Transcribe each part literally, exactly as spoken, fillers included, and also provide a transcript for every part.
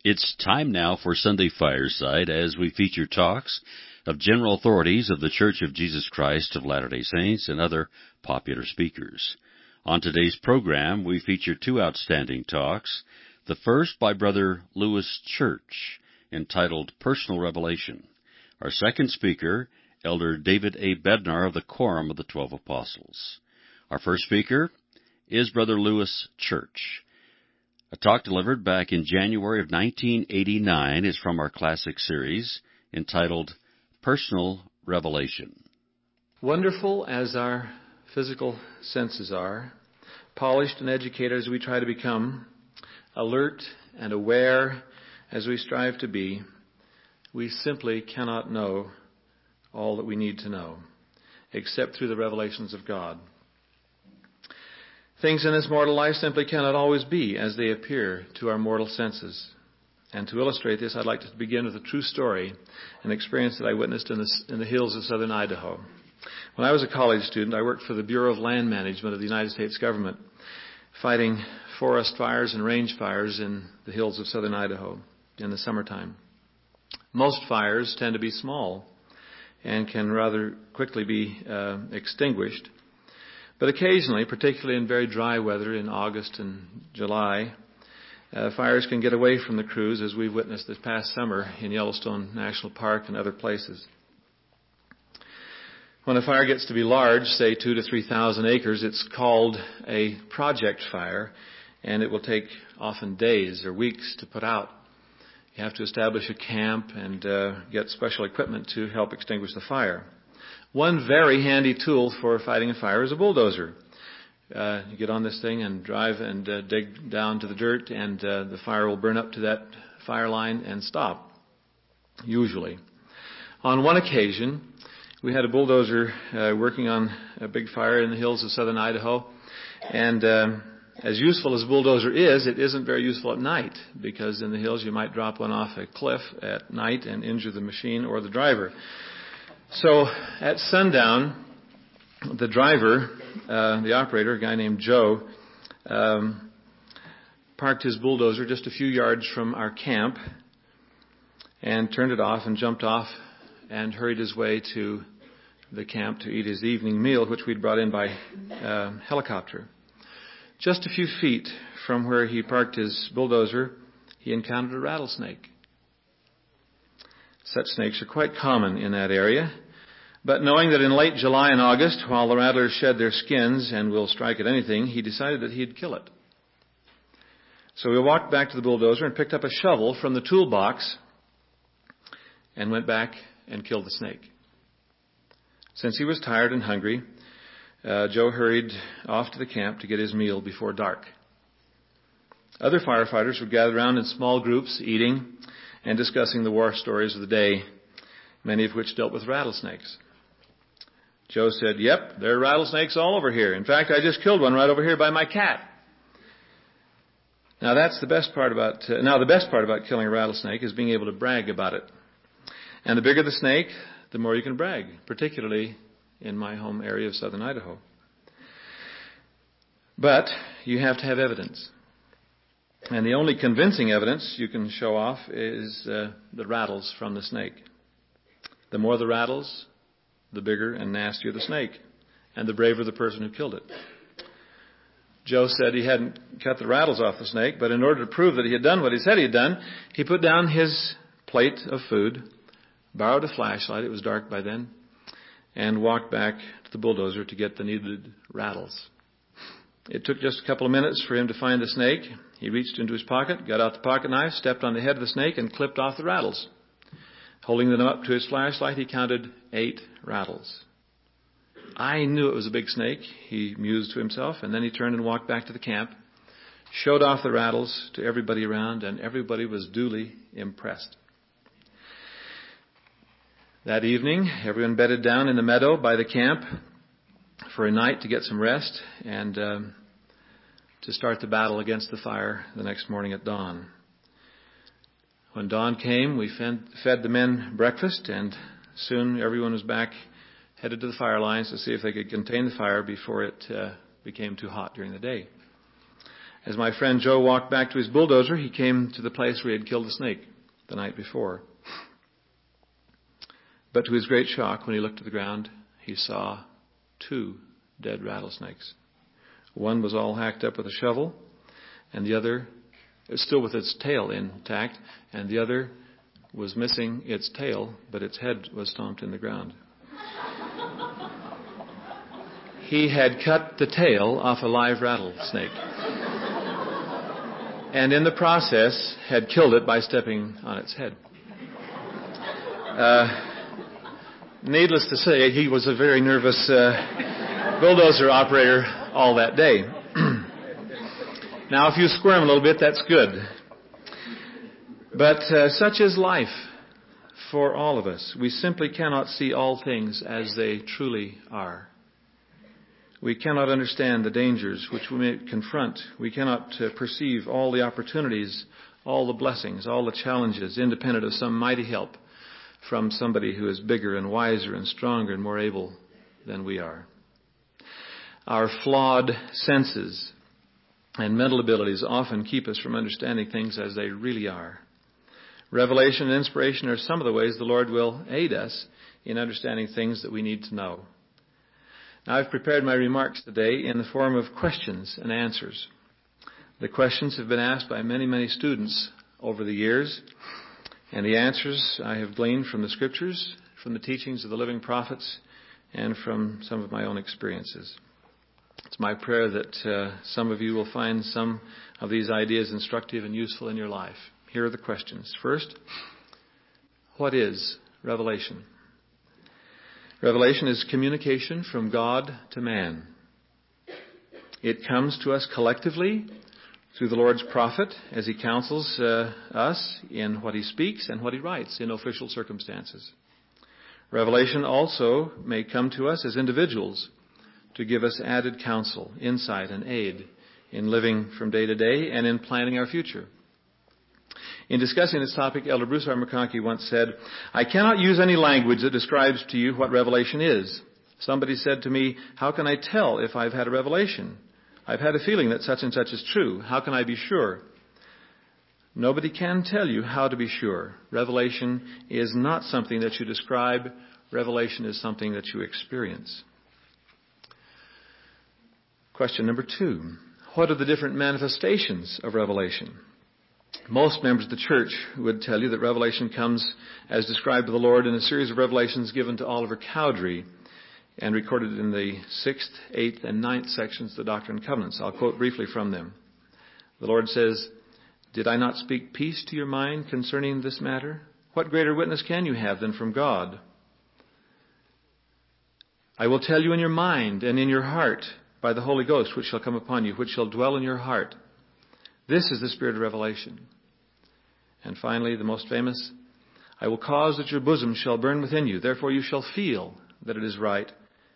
It's time now for Sunday Fireside as we feature talks of general authorities of the Church of Jesus Christ of Latter-day Saints and other popular speakers. On today's program, we feature two outstanding talks. The first by Brother Lewis Church, entitled Personal Revelation. Our second speaker, Elder David A. Bednar of the Quorum of the Twelve Apostles. Our first speaker is Brother Lewis Church. A talk delivered back in January of nineteen eighty-nine is from our classic series entitled Personal Revelation. Wonderful as our physical senses are, polished and educated as we try to become, alert and aware as we strive to be, we simply cannot know all that we need to know, except through the revelations of God. Things in this mortal life simply cannot always be as they appear to our mortal senses. And to illustrate this, I'd like to begin with a true story, an experience that I witnessed in the, in the hills of southern Idaho. When I was a college student, I worked for the Bureau of Land Management of the United States government, fighting forest fires and range fires in the hills of southern Idaho in the summertime. Most fires tend to be small and can rather quickly be uh, extinguished. But occasionally, particularly in very dry weather in August and July, uh, fires can get away from the crews, as we've witnessed this past summer in Yellowstone National Park and other places. When a fire gets to be large, say two to three thousand acres, it's called a project fire, and it will take often days or weeks to put out. You have to establish a camp and uh, get special equipment to help extinguish the fire. One very handy tool for fighting a fire is a bulldozer. Uh, you get on this thing and drive and uh, dig down to the dirt, and uh, the fire will burn up to that fire line and stop, usually. On one occasion, we had a bulldozer uh, working on a big fire in the hills of southern Idaho, and um, as useful as a bulldozer is, it isn't very useful at night, because in the hills you might drop one off a cliff at night and injure the machine or the driver. So at sundown, the driver, uh, the operator, a guy named Joe, um, parked his bulldozer just a few yards from our camp and turned it off and jumped off and hurried his way to the camp to eat his evening meal, which we'd brought in by uh, helicopter. Just a few feet from where he parked his bulldozer, he encountered a rattlesnake. Such snakes are quite common in that area. But knowing that in late July and August, while the rattlers shed their skins and will strike at anything, he decided that he'd kill it. So we walked back to the bulldozer and picked up a shovel from the toolbox and went back and killed the snake. Since he was tired and hungry, uh, Joe hurried off to the camp to get his meal before dark. Other firefighters would gather around in small groups, eating and discussing the war stories of the day, many of which dealt with rattlesnakes. Joe said, "Yep, there are rattlesnakes all over here. In fact, I just killed one right over here by my cat." Now that's the best part about, uh, now the best part about killing a rattlesnake is being able to brag about it. And the bigger the snake, the more you can brag, particularly in my home area of southern Idaho. But you have to have evidence. And the only convincing evidence you can show off is uh, the rattles from the snake. The more the rattles, the bigger and nastier the snake, and the braver the person who killed it. Joe said he hadn't cut the rattles off the snake, but in order to prove that he had done what he said he had done, he put down his plate of food, borrowed a flashlight, it was dark by then, and walked back to the bulldozer to get the needed rattles. It took just a couple of minutes for him to find the snake. He reached into his pocket, got out the pocket knife, stepped on the head of the snake, and clipped off the rattles. Holding them up to his flashlight, he counted eight rattles. I knew it was a big snake, he mused to himself, and then he turned and walked back to the camp, showed off the rattles to everybody around, and everybody was duly impressed. That evening, everyone bedded down in the meadow by the camp for a night to get some rest and um, to start the battle against the fire the next morning at dawn. When dawn came, we fed the men breakfast, and soon everyone was back, headed to the fire lines to see if they could contain the fire before it uh, became too hot during the day. As my friend Joe walked back to his bulldozer, he came to the place where he had killed a snake the night before. But to his great shock, when he looked to the ground, he saw two dead rattlesnakes. One was all hacked up with a shovel, and the other, still with its tail intact, and the other was missing its tail, but its head was stomped in the ground. He had cut the tail off a live rattlesnake, and in the process had killed it by stepping on its head. Uh, needless to say, he was a very nervous uh, bulldozer operator all that day. Now, if you squirm a little bit, that's good. But uh, such is life for all of us. We simply cannot see all things as they truly are. We cannot understand the dangers which we may confront. We cannot uh, perceive all the opportunities, all the blessings, all the challenges, independent of some mighty help from somebody who is bigger and wiser and stronger and more able than we are. Our flawed senses and mental abilities often keep us from understanding things as they really are. Revelation and inspiration are some of the ways the Lord will aid us in understanding things that we need to know. Now, I've prepared my remarks today in the form of questions and answers. The questions have been asked by many, many students over the years, and the answers I have gleaned from the Scriptures, from the teachings of the living prophets, and from some of my own experiences. It's my prayer that uh, some of you will find some of these ideas instructive and useful in your life. Here are the questions. First, what is revelation? Revelation is communication from God to man. It comes to us collectively through the Lord's prophet as he counsels uh, us in what he speaks and what he writes in official circumstances. Revelation also may come to us as individuals to give us added counsel, insight, and aid in living from day to day and in planning our future. In discussing this topic, Elder Bruce R. McConkie once said, "I cannot use any language that describes to you what revelation is. Somebody said to me, 'How can I tell if I've had a revelation? I've had a feeling that such and such is true. How can I be sure?' Nobody can tell you how to be sure. Revelation is not something that you describe. Revelation is something that you experience." Question number two. What are the different manifestations of revelation? Most members of the church would tell you that revelation comes as described by the Lord in a series of revelations given to Oliver Cowdery and recorded in the sixth, eighth, and ninth sections of the Doctrine and Covenants. I'll quote briefly from them. The Lord says, "Did I not speak peace to your mind concerning this matter? What greater witness can you have than from God? I will tell you in your mind and in your heart by the Holy Ghost, which shall come upon you, which shall dwell in your heart." This is the spirit of revelation. And finally, the most famous, "I will cause that your bosom shall burn within you. Therefore you shall feel that it is right."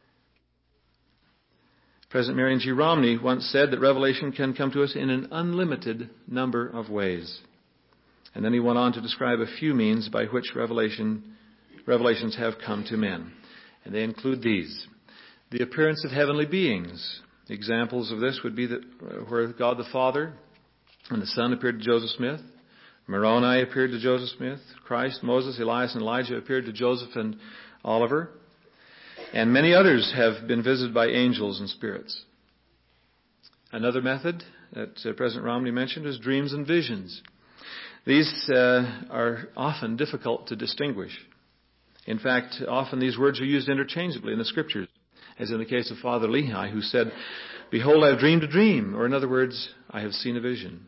President Marion G. Romney once said that revelation can come to us in an unlimited number of ways. And then he went on to describe a few means by which revelation, revelations have come to men. And they include these. The appearance of heavenly beings. Examples of this would be that where God the Father and the Son appeared to Joseph Smith. Moroni appeared to Joseph Smith. Christ, Moses, Elias, and Elijah appeared to Joseph and Oliver. And many others have been visited by angels and spirits. Another method that uh, President Romney mentioned is dreams and visions. These uh, are often difficult to distinguish. In fact, often these words are used interchangeably in the Scriptures, as in the case of Father Lehi, who said, "Behold, I have dreamed a dream," or in other words, "I have seen a vision."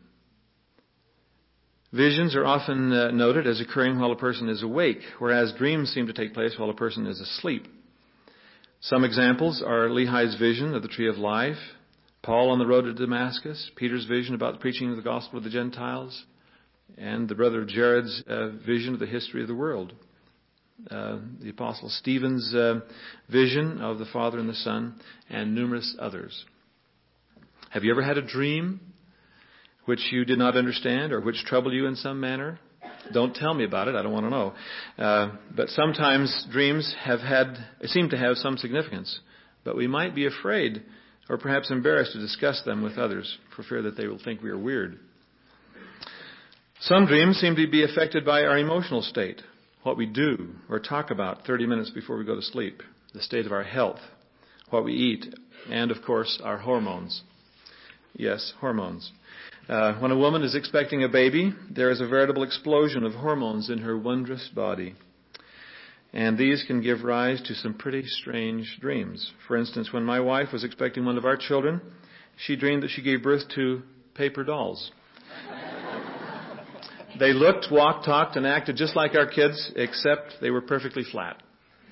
Visions are often uh, noted as occurring while a person is awake, whereas dreams seem to take place while a person is asleep. Some examples are Lehi's vision of the tree of life, Paul on the road to Damascus, Peter's vision about the preaching of the gospel of the Gentiles, and the brother Jared's uh, vision of the history of the world. Uh, the Apostle Stephen's uh, vision of the Father and the Son, and numerous others. Have you ever had a dream which you did not understand or which troubled you in some manner? Don't tell me about it. I don't want to know. Uh, but sometimes dreams have had, seem to have some significance. But we might be afraid or perhaps embarrassed to discuss them with others for fear that they will think we are weird. Some dreams seem to be affected by our emotional state, what we do or talk about thirty minutes before we go to sleep, the state of our health, what we eat, and, of course, our hormones. Yes, hormones. Uh, when a woman is expecting a baby, there is a veritable explosion of hormones in her wondrous body. And these can give rise to some pretty strange dreams. For instance, when my wife was expecting one of our children, she dreamed that she gave birth to paper dolls. They looked, walked, talked, and acted just like our kids, except they were perfectly flat.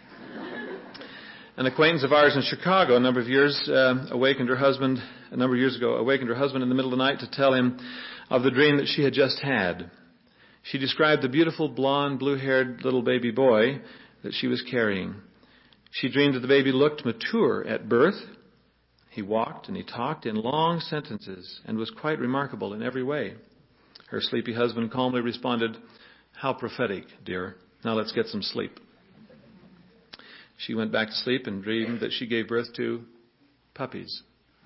An acquaintance of ours in Chicago a number of years uh, awakened her husband, a number of years ago, awakened her husband in the middle of the night to tell him of the dream that she had just had. She described the beautiful blonde, blue-haired little baby boy that she was carrying. She dreamed that the baby looked mature at birth. He walked and he talked in long sentences and was quite remarkable in every way. Her sleepy husband calmly responded, "How prophetic, dear. Now let's get some sleep." She went back to sleep and dreamed that she gave birth to puppies.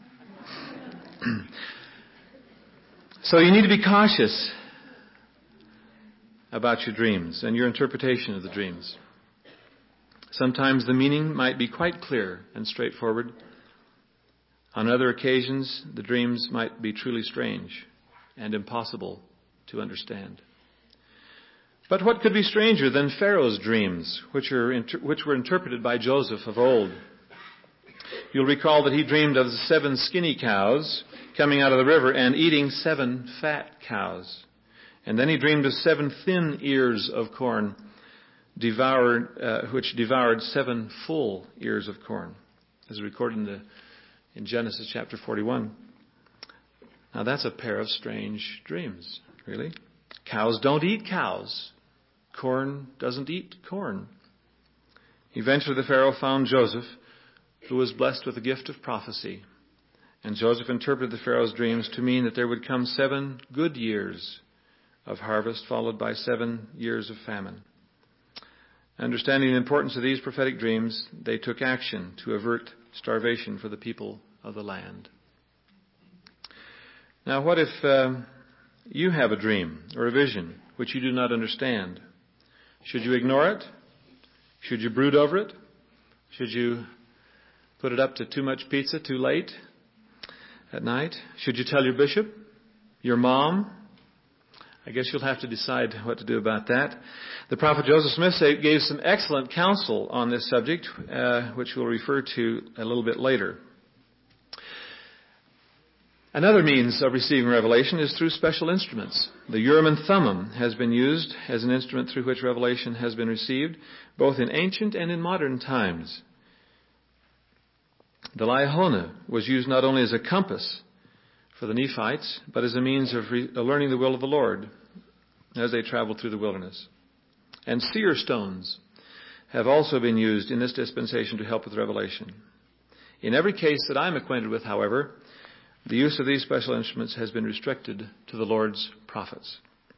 So you need to be cautious about your dreams and your interpretation of the dreams. Sometimes the meaning might be quite clear and straightforward. On other occasions, the dreams might be truly strange and impossible to understand. But what could be stranger than Pharaoh's dreams, which are inter- which were interpreted by Joseph of old? You'll recall that he dreamed of the seven skinny cows coming out of the river and eating seven fat cows. And then he dreamed of seven thin ears of corn devoured, uh, which devoured seven full ears of corn, as recorded in, the, in Genesis chapter forty-one. Now that's a pair of strange dreams, really. Cows don't eat cows. Corn doesn't eat corn. Eventually the Pharaoh found Joseph, who was blessed with the gift of prophecy. And Joseph interpreted the Pharaoh's dreams to mean that there would come seven good years of harvest, followed by seven years of famine. Understanding the importance of these prophetic dreams, they took action to avert starvation for the people of the land. Now, what if um, you have a dream or a vision which you do not understand? Should you ignore it? Should you brood over it? Should you put it up to too much pizza too late at night? Should you tell your bishop? Your mom? I guess you'll have to decide what to do about that. The prophet Joseph Smith gave some excellent counsel on this subject, uh, which we'll refer to a little bit later. Another means of receiving revelation is through special instruments. The Urim and Thummim has been used as an instrument through which revelation has been received, both in ancient and in modern times. The Liahona was used not only as a compass for the Nephites, but as a means of re- learning the will of the Lord as they traveled through the wilderness. And seer stones have also been used in this dispensation to help with revelation. In every case that I'm acquainted with, however, the use of these special instruments has been restricted to the Lord's prophets.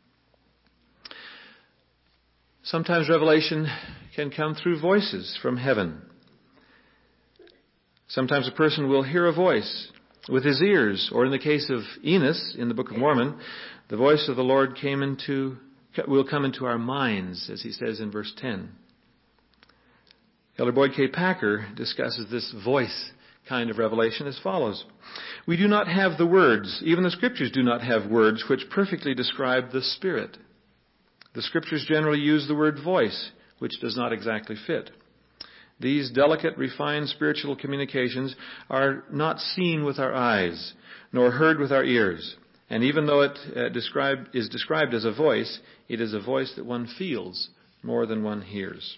Sometimes revelation can come through voices from heaven. Sometimes a person will hear a voice with his ears, or in the case of Enos in the Book of Mormon, the voice of the Lord came into, will come into our minds, as he says in verse ten. Elder Boyd K. Packer discusses this voice kind of revelation as follows. We do not have the words, even the Scriptures do not have words which perfectly describe the Spirit. The Scriptures generally use the word voice, which does not exactly fit. These delicate, refined spiritual communications are not seen with our eyes, nor heard with our ears. And even though it uh, described, is described as a voice, it is a voice that one feels more than one hears.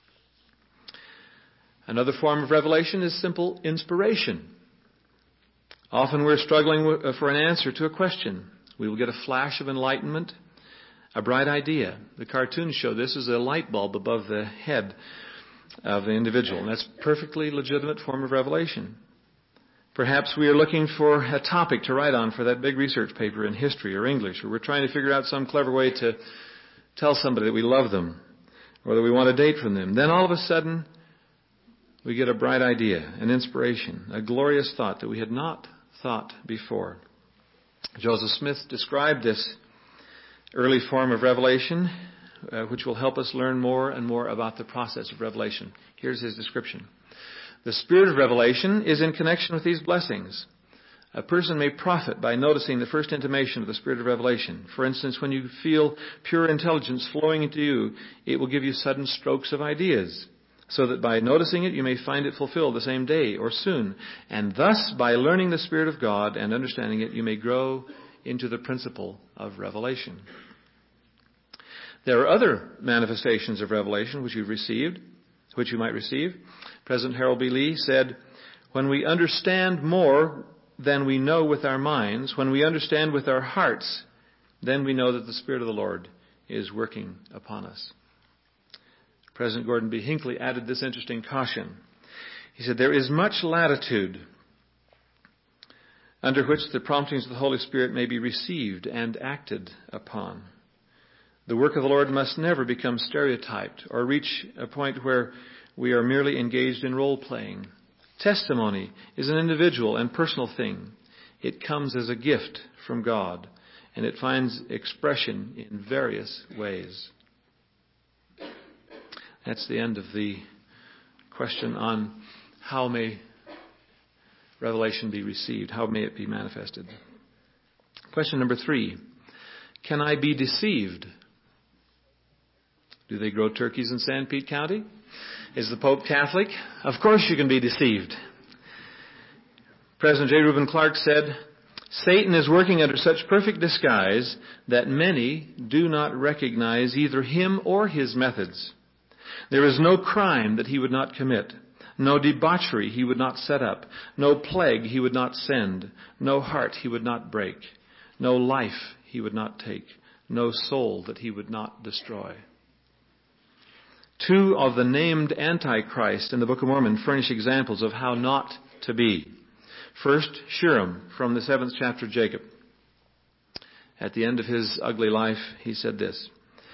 Another form of revelation is simple inspiration. Often we're struggling w- for an answer to a question. We will get a flash of enlightenment, a bright idea. The cartoons show this as a light bulb above the head of the individual. And that's a perfectly legitimate form of revelation. Perhaps we are looking for a topic to write on for that big research paper in history or English, or we're trying to figure out some clever way to tell somebody that we love them or that we want a date from them. Then all of a sudden, we get a bright idea, an inspiration, a glorious thought that we had not thought before. Joseph Smith described this early form of revelation, uh, which will help us learn more and more about the process of revelation. Here's his description. The spirit of revelation is in connection with these blessings. A person may profit by noticing the first intimation of the spirit of revelation. For instance, when you feel pure intelligence flowing into you, it will give you sudden strokes of ideas, so that by noticing it, you may find it fulfilled the same day or soon. And thus, by learning the Spirit of God and understanding it, you may grow into the principle of revelation. There are other manifestations of revelation which you've received, which you might receive. President Harold B. Lee said, "When we understand more than we know with our minds, when we understand with our hearts, then we know that the Spirit of the Lord is working upon us." President Gordon B. Hinckley added this interesting caution. He said, "There is much latitude under which the promptings of the Holy Spirit may be received and acted upon. The work of the Lord must never become stereotyped or reach a point where we are merely engaged in role-playing. Testimony is an individual and personal thing. It comes as a gift from God, and it finds expression in various ways." That's the end of the question on how may revelation be received, how may it be manifested. Question number three, can I be deceived? Do they grow turkeys in Sanpete County? Is the Pope Catholic? Of course you can be deceived. President J. Reuben Clark said, "Satan is working under such perfect disguise that many do not recognize either him or his methods. There is no crime that he would not commit, no debauchery he would not set up, no plague he would not send, no heart he would not break, no life he would not take, no soul that he would not destroy." Two of the named Antichrist in the Book of Mormon furnish examples of how not to be. First, Shuram from the seventh chapter of Jacob. At the end of his ugly life, he said this.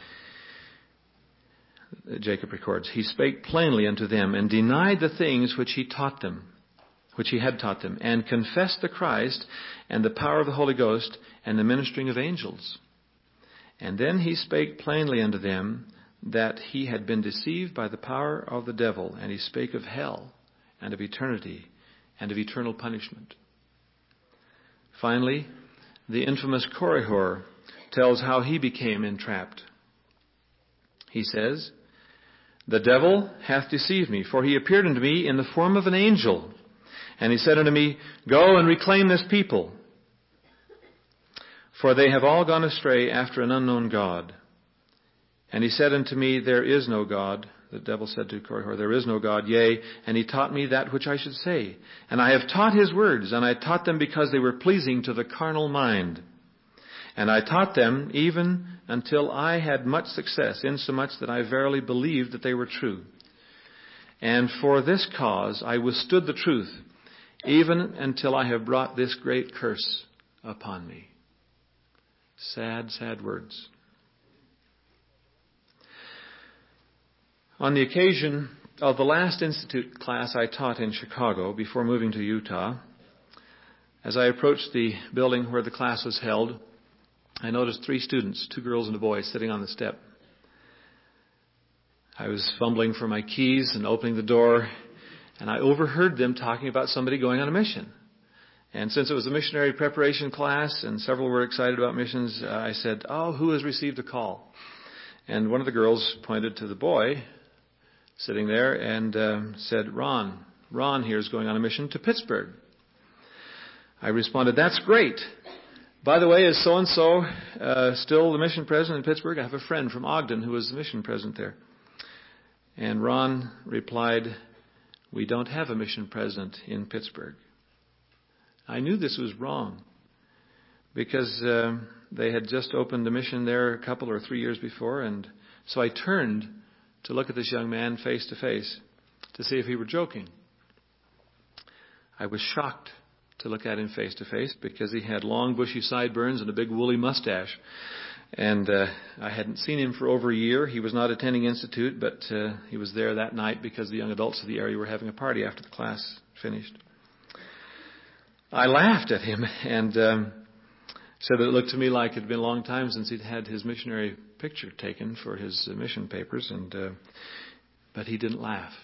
Jacob records, "He spake plainly unto them, and denied the things which he taught them, which he had taught them, and confessed the Christ, and the power of the Holy Ghost, and the ministering of angels. And then he spake plainly unto them that he had been deceived by the power of the devil, and he spake of hell, and of eternity, and of eternal punishment." Finally, the infamous Korihor tells how he became entrapped. He says, "The devil hath deceived me, for he appeared unto me in the form of an angel. And he said unto me, Go and reclaim this people, for they have all gone astray after an unknown God. And he said unto me, There is no God." The devil said to Korihor, "There is no God, yea, and he taught me that which I should say. And I have taught his words, and I taught them because they were pleasing to the carnal mind. And I taught them even until I had much success, insomuch that I verily believed that they were true. And for this cause I withstood the truth, even until I have brought this great curse upon me." Sad, sad words. On the occasion of the last Institute class I taught in Chicago before moving to Utah, as I approached the building where the class was held, I noticed three students, two girls and a boy, sitting on the step. I was fumbling for my keys and opening the door, and I overheard them talking about somebody going on a mission. And since it was a missionary preparation class and several were excited about missions, uh, I said, "Oh, who has received a call?" And one of the girls pointed to the boy sitting there and uh, said, Ron, Ron here is going on a mission to Pittsburgh. I responded, "That's great. By the way, is so-and-so uh, still the mission president in Pittsburgh? I have a friend from Ogden who was the mission president there." And Ron replied, "We don't have a mission president in Pittsburgh." I knew this was wrong because uh, they had just opened a mission there a couple or three years before. And so I turned to look at this young man face to face to see if he were joking. I was shocked to look at him face to face because he had long bushy sideburns and a big woolly mustache. And uh, I hadn't seen him for over a year. He was not attending Institute, but uh, he was there that night because the young adults of the area were having a party after the class finished. I laughed at him and um, said that it looked to me like it had been a long time since he'd had his missionary picture taken for his uh, mission papers, and uh, but he didn't laugh.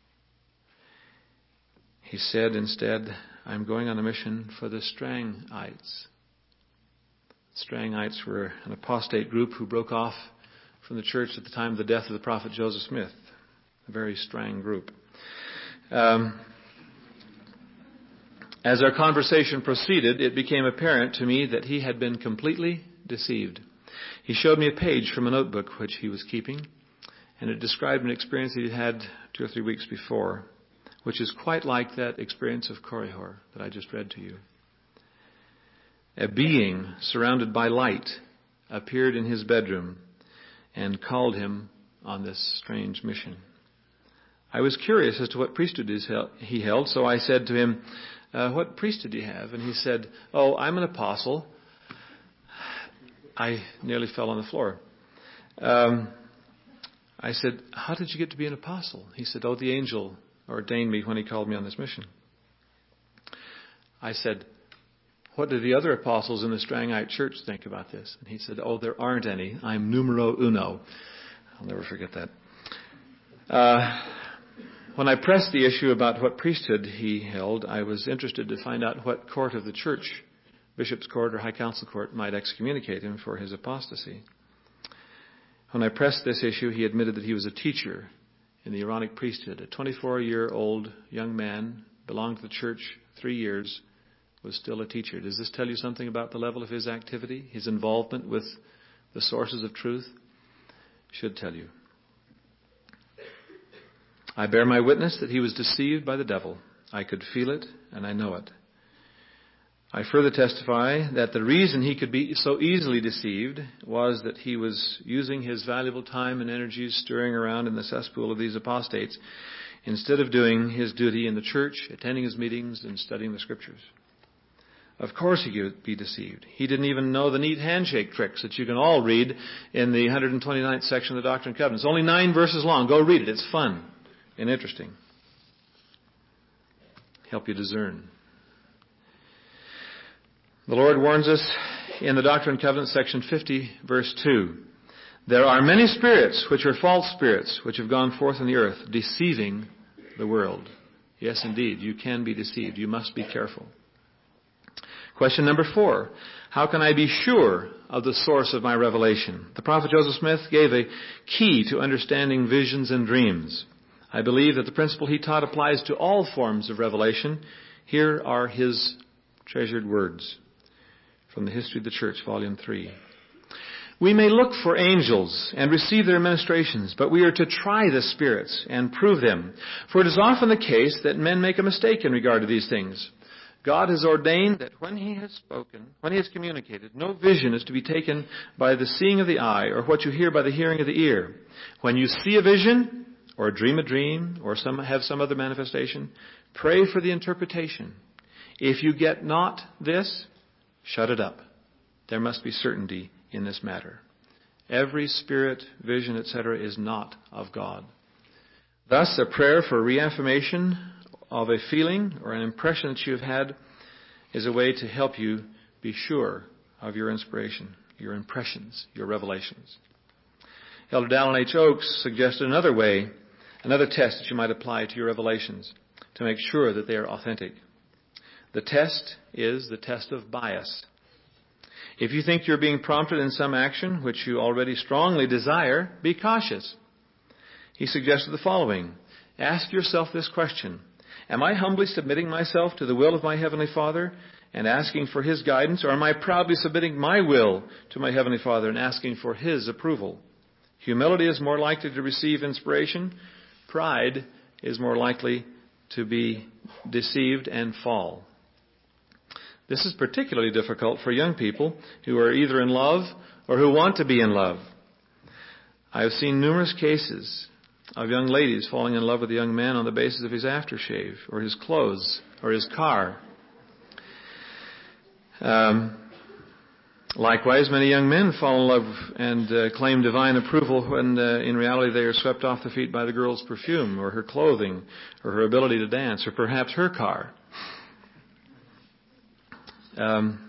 He said instead, "I'm going on a mission for the Strangites." Strangites were an apostate group who broke off from the church at the time of the death of the prophet Joseph Smith. A very Strang group. Um, as our conversation proceeded, it became apparent to me that he had been completely deceived. He showed me a page from a notebook which he was keeping, and it described an experience that he'd had two or three weeks before, which is quite like that experience of Korihor that I just read to you. A being surrounded by light appeared in his bedroom and called him on this strange mission. I was curious as to what priesthood he held, so I said to him, uh, "What priesthood do you have?" And he said, "Oh, I'm an apostle." I nearly fell on the floor. Um, I said, "How did you get to be an apostle?" He said, "Oh, the angel ordained me when he called me on this mission." I said, "What do the other apostles in the Strangite church think about this?" And he said, "Oh, there aren't any. I'm numero uno." I'll never forget that. Uh, when I pressed the issue about what priesthood he held, I was interested to find out what court of the church, bishop's court or high council court, might excommunicate him for his apostasy. When I pressed this issue, he admitted that he was a teacher in the Aaronic priesthood. A twenty-four-year-old young man, belonged to the church three years, was still a teacher. Does this tell you something about the level of his activity, his involvement with the sources of truth? Should tell you. I bear my witness that he was deceived by the devil. I could feel it, and I know it. I further testify that the reason he could be so easily deceived was that he was using his valuable time and energies stirring around in the cesspool of these apostates instead of doing his duty in the church, attending his meetings, and studying the Scriptures. Of course he could be deceived. He didn't even know the neat handshake tricks that you can all read in the one hundred twenty-ninth section of the Doctrine and Covenants. It's only nine verses long. Go read it. It's fun and interesting. Help you discern. The Lord warns us in the Doctrine and Covenants, section fifty, verse two. "There are many spirits which are false spirits, which have gone forth in the earth, deceiving the world." Yes, indeed, you can be deceived. You must be careful. Question number four. How can I be sure of the source of my revelation? The prophet Joseph Smith gave a key to understanding visions and dreams. I believe that the principle he taught applies to all forms of revelation. Here are his treasured words from the History of the Church, Volume three. "We may look for angels and receive their ministrations, but we are to try the spirits and prove them. For it is often the case that men make a mistake in regard to these things. God has ordained that when He has spoken, when He has communicated, no vision is to be taken by the seeing of the eye or what you hear by the hearing of the ear. When you see a vision or dream a dream or some have some other manifestation, pray for the interpretation. If you get not this, shut it up. There must be certainty in this matter. Every spirit, vision, et cetera is not of God. Thus, a prayer for reaffirmation of a feeling or an impression that you have had is a way to help you be sure of your inspiration, your impressions, your revelations. Elder Dallin H. Oakes suggested another way, another test that you might apply to your revelations to make sure that they are authentic. The test is the test of bias. If you think you're being prompted in some action which you already strongly desire, be cautious. He suggested the following. Ask yourself this question. Am I humbly submitting myself to the will of my Heavenly Father and asking for His guidance, or am I proudly submitting my will to my Heavenly Father and asking for His approval? Humility is more likely to receive inspiration. Pride is more likely to be deceived and fall. This is particularly difficult for young people who are either in love or who want to be in love. I have seen numerous cases of young ladies falling in love with a young man on the basis of his aftershave or his clothes or his car. Um, Likewise, many young men fall in love and uh, claim divine approval when uh, in reality they are swept off the feet by the girl's perfume or her clothing or her ability to dance or perhaps her car. Um,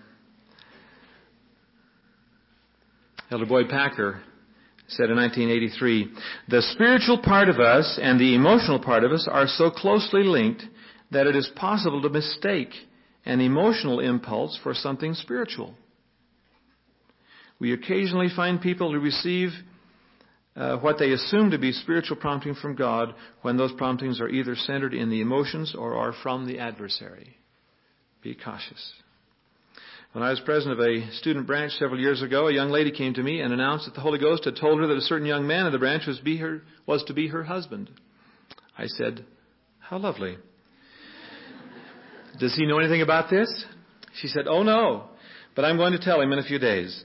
Elder Boyd Packer said in nineteen eighty-three, "The spiritual part of us and the emotional part of us are so closely linked that it is possible to mistake an emotional impulse for something spiritual. We occasionally find people who receive uh, what they assume to be spiritual prompting from God when those promptings are either centered in the emotions or are from the adversary. Be cautious." When I was president of a student branch several years ago, a young lady came to me and announced that the Holy Ghost had told her that a certain young man in the branch was, be her, was to be her husband. I said, "How lovely. Does he know anything about this?" She said, "Oh no, but I'm going to tell him in a few days."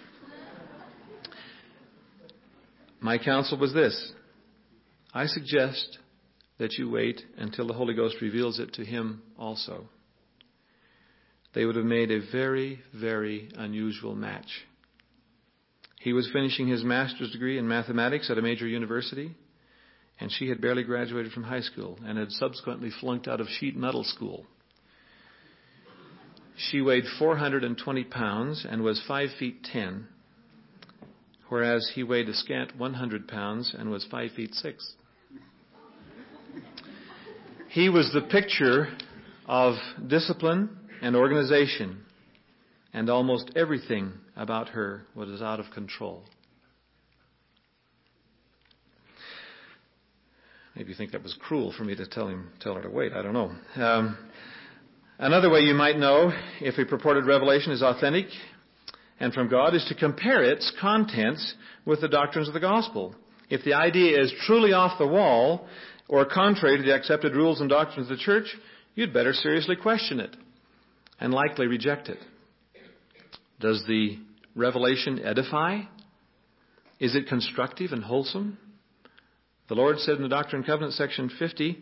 My counsel was this: I suggest that you wait until the Holy Ghost reveals it to him also. They would have made a very, very unusual match. He was finishing his master's degree in mathematics at a major university, and she had barely graduated from high school and had subsequently flunked out of sheet metal school. She weighed four hundred twenty pounds and was five feet ten, whereas he weighed a scant one hundred pounds and was five feet six. He was the picture of discipline and organization, and almost everything about her was out of control. Maybe you think that was cruel for me to tell him, tell her to wait. I don't know. Um, another way you might know if a purported revelation is authentic and from God is to compare its contents with the doctrines of the gospel. If the idea is truly off the wall or contrary to the accepted rules and doctrines of the church, you'd better seriously question it and likely reject it. Does the revelation edify? Is it constructive and wholesome? The Lord said in the Doctrine and Covenants, section fifty,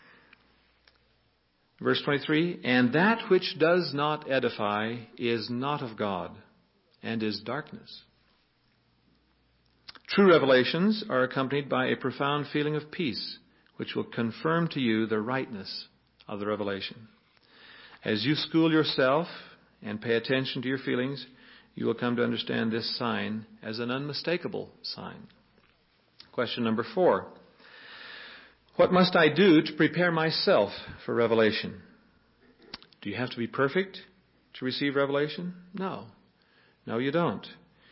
verse twenty-three, "And that which does not edify is not of God, and is darkness." True revelations are accompanied by a profound feeling of peace, which will confirm to you the rightness of the revelation. As you school yourself and pay attention to your feelings, you will come to understand this sign as an unmistakable sign. Question number four. What must I do to prepare myself for revelation? Do you have to be perfect to receive revelation? No. No, you don't.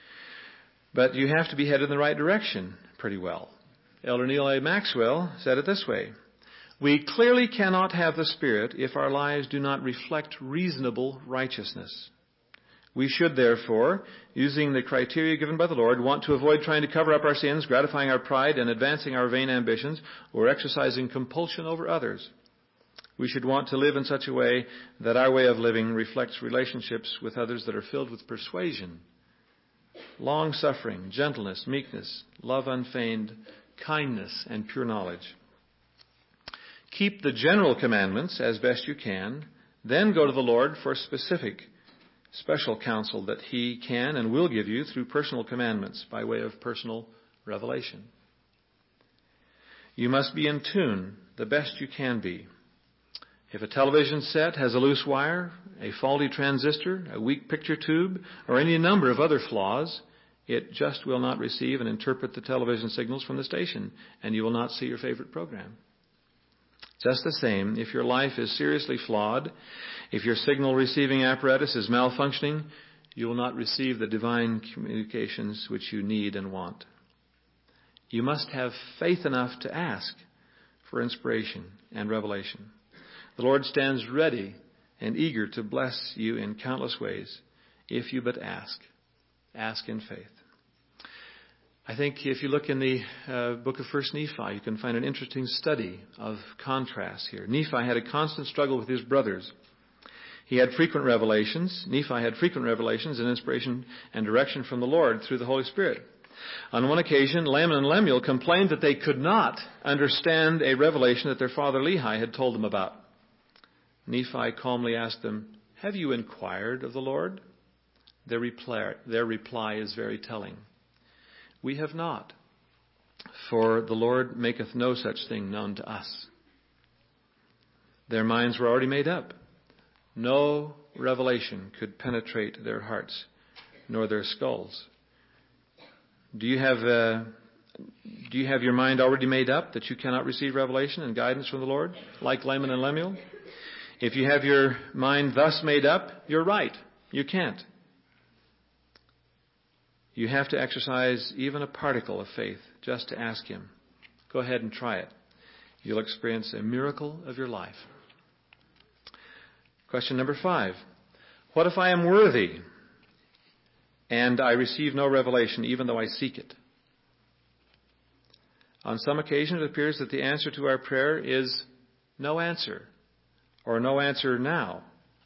But you have to be headed in the right direction pretty well. Elder Neil A. Maxwell said it this way: "We clearly cannot have the Spirit if our lives do not reflect reasonable righteousness. We should, therefore, using the criteria given by the Lord, want to avoid trying to cover up our sins, gratifying our pride, and advancing our vain ambitions, or exercising compulsion over others. We should want to live in such a way that our way of living reflects relationships with others that are filled with persuasion, long-suffering, gentleness, meekness, love unfeigned, kindness, and pure knowledge. Keep the general commandments as best you can, then go to the Lord for specific, special counsel that He can and will give you through personal commandments by way of personal revelation. You must be in tune the best you can be. If a television set has a loose wire, a faulty transistor, a weak picture tube, or any number of other flaws, it just will not receive and interpret the television signals from the station, and you will not see your favorite program. Just the same, if your life is seriously flawed, if your signal receiving apparatus is malfunctioning, you will not receive the divine communications which you need and want. You must have faith enough to ask for inspiration and revelation. The Lord stands ready and eager to bless you in countless ways if you but ask. Ask in faith. I think if you look in the uh, book of First Nephi, you can find an interesting study of contrast here. Nephi had a constant struggle with his brothers. He had frequent revelations. Nephi had frequent revelations and inspiration and direction from the Lord through the Holy Spirit. On one occasion, Laman and Lemuel complained that they could not understand a revelation that their father Lehi had told them about. Nephi calmly asked them, "Have you inquired of the Lord?" Their reply, their reply is very telling. We have not, for the Lord maketh no such thing known to us. Their minds were already made up. No revelation could penetrate their hearts, nor their skulls. Do you have uh, do you have your mind already made up that you cannot receive revelation and guidance from the Lord, like Laman and Lemuel? If you have your mind thus made up, you're right. You can't. You have to exercise even a particle of faith just to ask Him. Go ahead and try it. You'll experience a miracle of your life. Question number five. What if I am worthy and I receive no revelation even though I seek it? On some occasions it appears that the answer to our prayer is no answer, or no answer now.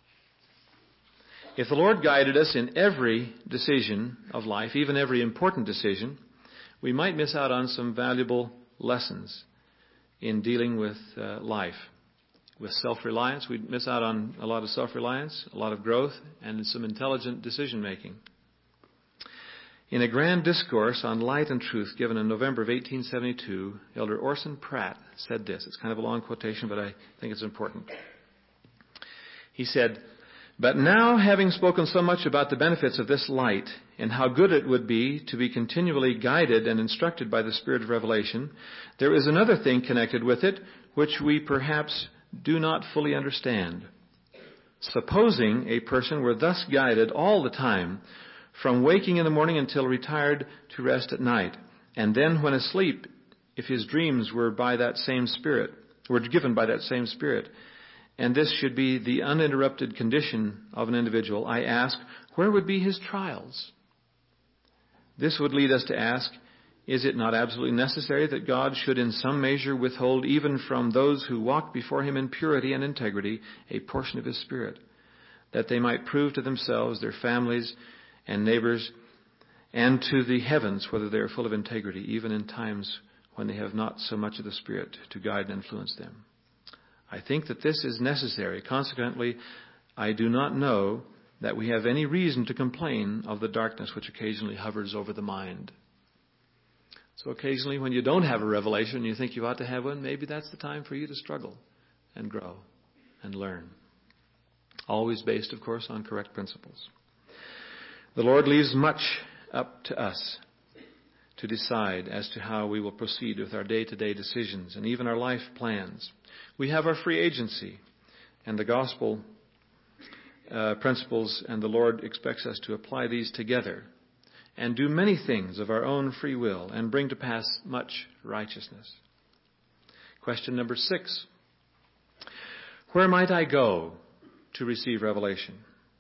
If the Lord guided us in every decision of life, even every important decision, we might miss out on some valuable lessons in dealing with uh, life. With self-reliance, we'd miss out on a lot of self-reliance, a lot of growth, and some intelligent decision-making. In a grand discourse on light and truth given in November of eighteen seventy-two, Elder Orson Pratt said this. It's kind of a long quotation, but I think it's important. He said, "But now, having spoken so much about the benefits of this light and how good it would be to be continually guided and instructed by the Spirit of revelation, there is another thing connected with it which we perhaps do not fully understand. Supposing a person were thus guided all the time, from waking in the morning until retired to rest at night, and then when asleep, if his dreams were by that same Spirit, were given by that same Spirit, and this should be the uninterrupted condition of an individual, I ask, where would be his trials?" This would lead us to ask, is it not absolutely necessary that God should in some measure withhold even from those who walk before Him in purity and integrity a portion of His Spirit, that they might prove to themselves, their families and neighbors, and to the heavens whether they are full of integrity, even in times when they have not so much of the Spirit to guide and influence them? I think that this is necessary. Consequently, I do not know that we have any reason to complain of the darkness which occasionally hovers over the mind. So occasionally when you don't have a revelation and you think you ought to have one, maybe that's the time for you to struggle and grow and learn. Always based, of course, on correct principles. The Lord leaves much up to us to decide as to how we will proceed with our day-to-day decisions and even our life plans. We have our free agency and the gospel uh, principles, and the Lord expects us to apply these together and do many things of our own free will and bring to pass much righteousness. Question number six. Where might I go to receive revelation?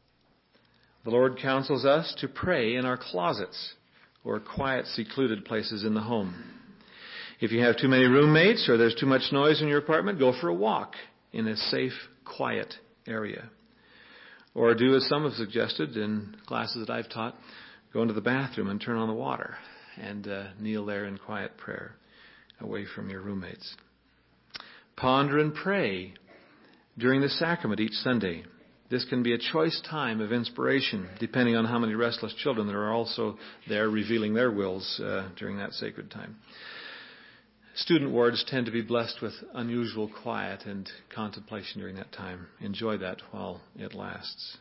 The Lord counsels us to pray in our closets or quiet, secluded places in the home. If you have too many roommates or there's too much noise in your apartment, go for a walk in a safe, quiet area. Or do as some have suggested in classes that I've taught, go into the bathroom and turn on the water and uh, kneel there in quiet prayer away from your roommates. Ponder and pray during the sacrament each Sunday. This can be a choice time of inspiration, depending on how many restless children there are also there revealing their wills uh, during that sacred time. Student wards tend to be blessed with unusual quiet and contemplation during that time. Enjoy that while it lasts.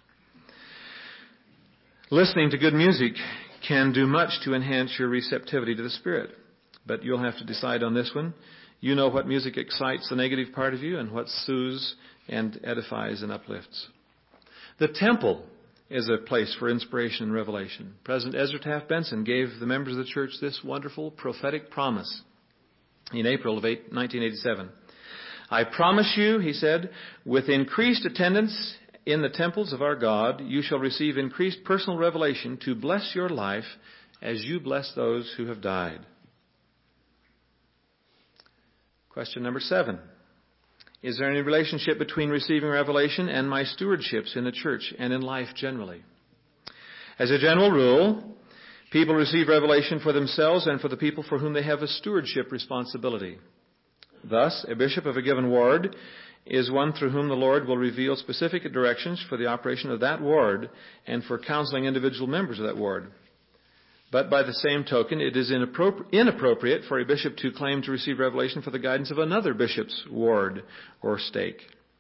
Listening to good music can do much to enhance your receptivity to the Spirit, but you'll have to decide on this one. You know what music excites the negative part of you and what soothes and edifies and uplifts. The temple is a place for inspiration and revelation. President Ezra Taft Benson gave the members of the church this wonderful prophetic promise in April of nineteen eighty-seven. I promise you, he said, with increased attendance in the temples of our God, you shall receive increased personal revelation to bless your life as you bless those who have died. Question number seven. Is there any relationship between receiving revelation and my stewardships in the church and in life generally? As a general rule, people receive revelation for themselves and for the people for whom they have a stewardship responsibility. Thus, a bishop of a given ward is one through whom the Lord will reveal specific directions for the operation of that ward and for counseling individual members of that ward. But by the same token, it is inappropriate for a bishop to claim to receive revelation for the guidance of another bishop's ward or stake.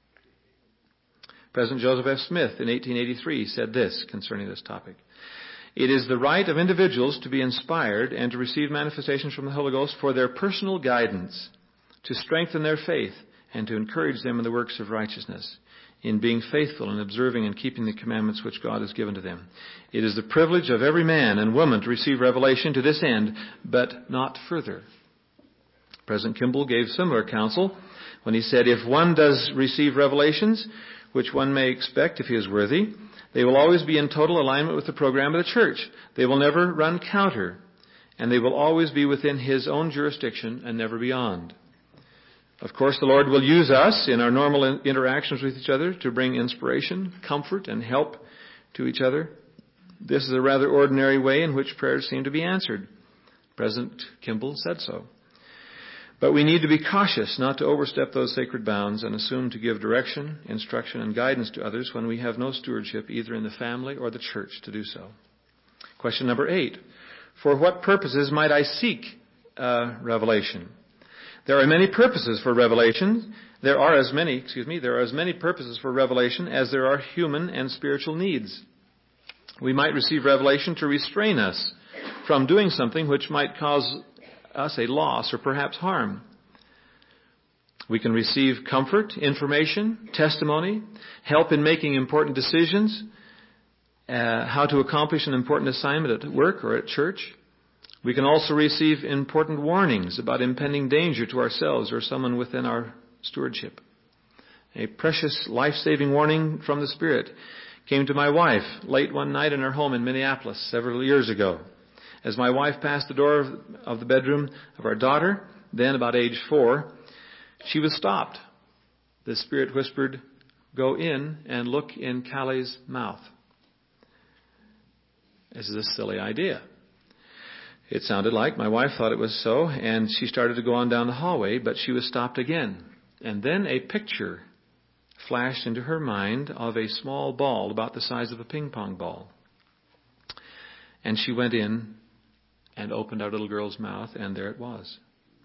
President Joseph F. Smith in eighteen eighty-three said this concerning this topic. It is the right of individuals to be inspired and to receive manifestations from the Holy Ghost for their personal guidance, to strengthen their faith, and to encourage them in the works of righteousness, in being faithful and observing and keeping the commandments which God has given to them. It is the privilege of every man and woman to receive revelation to this end, but not further. President Kimball gave similar counsel when he said, if one does receive revelations, which one may expect if he is worthy, they will always be in total alignment with the program of the church. They will never run counter, and they will always be within his own jurisdiction and never beyond. Of course, the Lord will use us in our normal interactions with each other to bring inspiration, comfort, and help to each other. This is a rather ordinary way in which prayers seem to be answered. President Kimball said so. But we need to be cautious not to overstep those sacred bounds and assume to give direction, instruction, and guidance to others when we have no stewardship either in the family or the church to do so. Question number eight. For what purposes might I seek uh, revelation? There are many purposes for revelation. There are as many, excuse me, there are as many purposes for revelation as there are human and spiritual needs. We might receive revelation to restrain us from doing something which might cause us a loss or perhaps harm. We can receive comfort, information, testimony, help in making important decisions, uh, how to accomplish an important assignment at work or at church. We can also receive important warnings about impending danger to ourselves or someone within our stewardship. A precious life-saving warning from the Spirit came to my wife late one night in her home in Minneapolis several years ago. As my wife passed the door of the bedroom of our daughter, then about age four, she was stopped. The Spirit whispered, "Go in and look in Callie's mouth." This is a silly idea. It sounded like my wife thought it was so, and she started to go on down the hallway, but she was stopped again. And then a picture flashed into her mind of a small ball about the size of a ping pong ball. And she went in and opened our little girl's mouth, and there it was.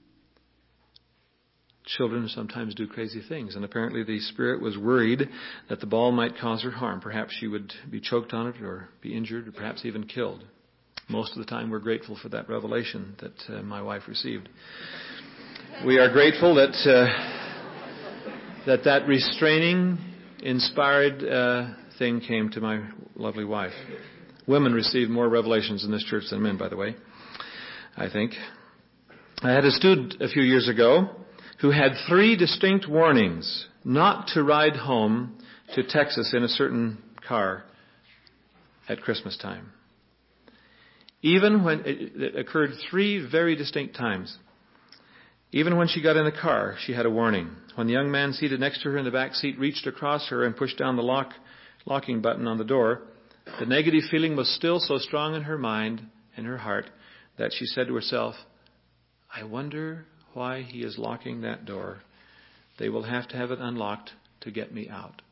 Children sometimes do crazy things, and apparently the Spirit was worried that the ball might cause her harm. Perhaps she would be choked on it or be injured or perhaps even killed. Most of the time we're grateful for that revelation that uh, my wife received. We are grateful that uh, that, that restraining, inspired uh, thing came to my lovely wife. Women receive more revelations in this church than men, by the way, I think. I had a student a few years ago who had three distinct warnings not to ride home to Texas in a certain car at Christmas time. Even when it, it occurred three very distinct times. Even when she got in the car, she had a warning. When the young man seated next to her in the back seat reached across her and pushed down the lock, locking button on the door, the negative feeling was still so strong in her mind and her heart that she said to herself, "I wonder why he is locking that door. They will have to have it unlocked to get me out."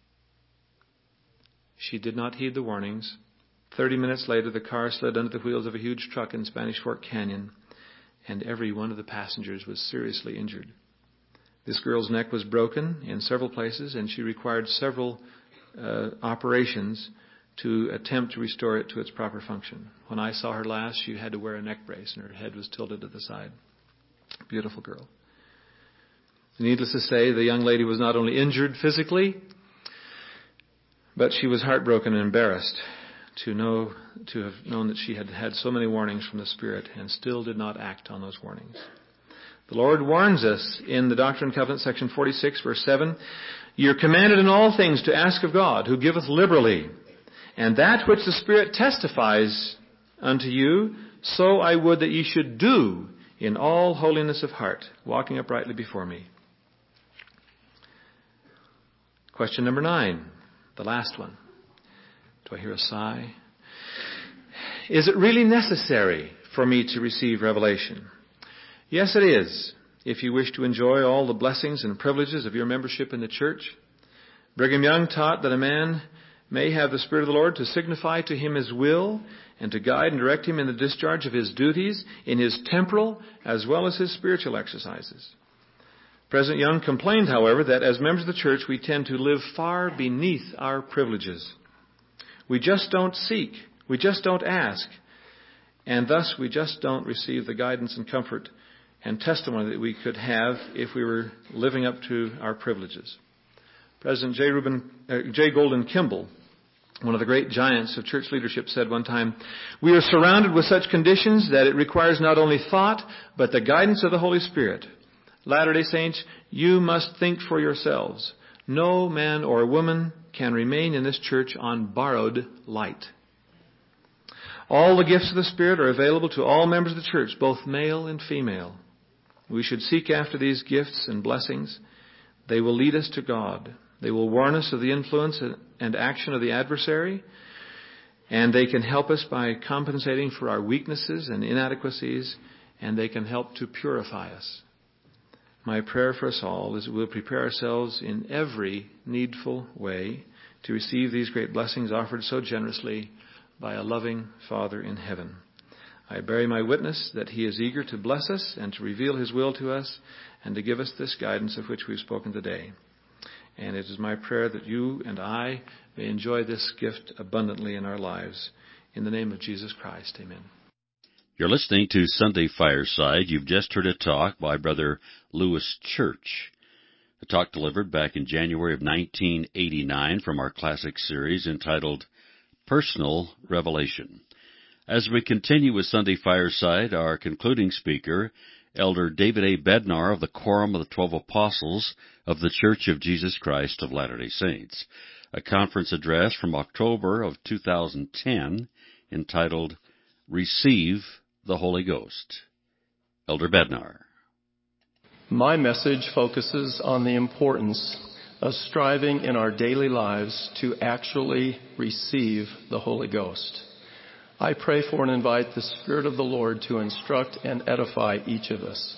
She did not heed the warnings. Thirty minutes later, the car slid under the wheels of a huge truck in Spanish Fork Canyon, and every one of the passengers was seriously injured. This girl's neck was broken in several places, and she required several uh, operations to attempt to restore it to its proper function. When I saw her last, she had to wear a neck brace, and her head was tilted to the side. Beautiful girl. Needless to say, the young lady was not only injured physically, but she was heartbroken and embarrassed to know, to have known that she had had so many warnings from the Spirit and still did not act on those warnings. The Lord warns us in the Doctrine and Covenants, section forty-six, verse seven, "You're commanded in all things to ask of God, who giveth liberally, and that which the Spirit testifies unto you, so I would that ye should do in all holiness of heart, walking uprightly before me." Question number nine, the last one. Do I hear a sigh? Is it really necessary for me to receive revelation? Yes, it is. if you wish to enjoy all the blessings and privileges of your membership in the church. Brigham Young taught that a man may have the Spirit of the Lord to signify to him His will and to guide and direct him in the discharge of his duties in his temporal as well as his spiritual exercises. President Young complained, however, that as members of the church we tend to live far beneath our privileges. We just don't seek, we just don't ask, and thus we just don't receive the guidance and comfort and testimony that we could have if we were living up to our privileges. President J. Reuben, uh, J. Golden Kimball, one of the great giants of church leadership, said one time, "We are surrounded with such conditions that it requires not only thought, but the guidance of the Holy Spirit. Latter-day Saints, you must think for yourselves. No man or woman can remain in this church on borrowed light. All the gifts of the Spirit are available to all members of the church, both male and female. We should seek after these gifts and blessings. They will lead us to God. They will warn us of the influence and action of the adversary, and they can help us by compensating for our weaknesses and inadequacies, and they can help to purify us. My prayer for us all is that we'll prepare ourselves in every needful way to receive these great blessings offered so generously by a loving Father in heaven. I bear my witness that He is eager to bless us and to reveal His will to us and to give us this guidance of which we've spoken today. And it is my prayer that you and I may enjoy this gift abundantly in our lives. In the name of Jesus Christ, amen. You're listening to Sunday Fireside. You've just heard a talk by Brother Lewis Church, a talk delivered back in January of nineteen eighty-nine from our classic series entitled Personal Revelation. As we continue with Sunday Fireside, our concluding speaker, Elder David A. Bednar of the Quorum of the Twelve Apostles of the Church of Jesus Christ of Latter-day Saints, a conference address from October of two thousand ten entitled Receive the Holy Ghost. Elder Bednar. My message focuses on the importance of striving in our daily lives to actually receive the Holy Ghost. I pray for and invite the Spirit of the Lord to instruct and edify each of us.